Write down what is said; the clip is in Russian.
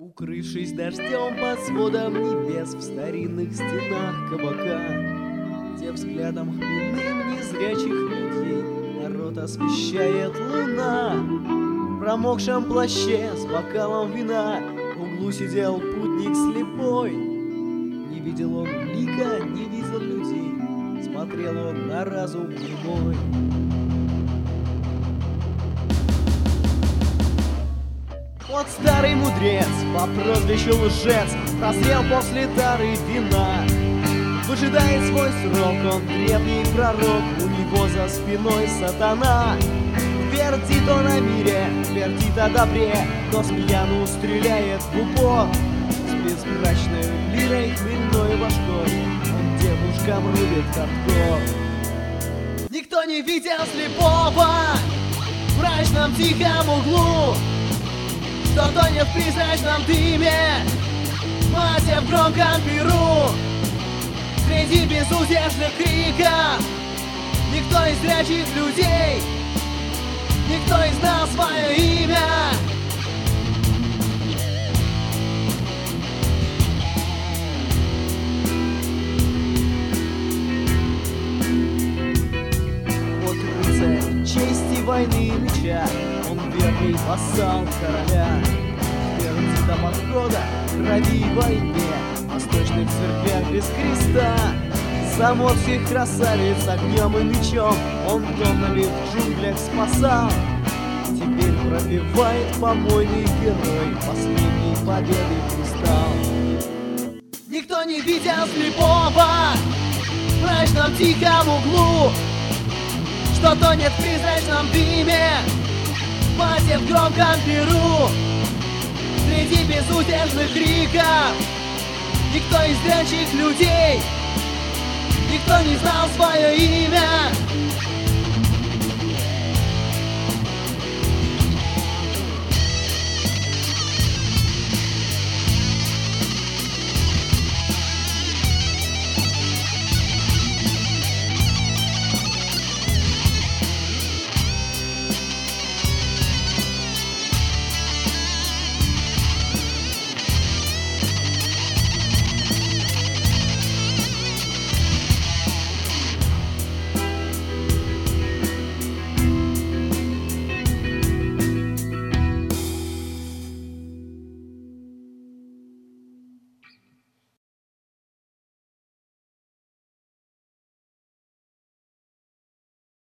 Укрывшись дождем под сводом небес, в старинных стенах кабака, где взглядом хмельным незрячих людей народ освещает луна. В промокшем плаще с бокалом вина в углу сидел путник слепой. Не видел он лика, не видел людей, смотрел он на разум немой. Вот старый мудрец по прозвищу лжец прозрел после тары вина. Выжидает свой срок, он древний пророк, у него за спиной сатана. Твердит он о мире, твердит о добре, но с пьяну стреляет в упор. С безбрачной лирой, хмельной башкой он девушкам рубит хардкор. Никто не видел слепого в мрачном тихом углу, что тонет в призрачном дыме, мате в громком перу. Среди безудержных криков никто из зрячих людей, никто не знал свое имя. Вот рыцарь чести войны и меча, он верный вассал короля. Твердит до подхода крови и войне, в восточных церквях без креста. Заморских красавиц огнем и мечом он тоннами в джунглях спасал. Теперь пробивает помойный герой, последней победы пристал. Никто не видел слепого в мрачном тихом углу, что тонет в призрачном дыме, мате в громком перу. Среди безудержных криков никто из зрячих людей, никто не знал свое имя.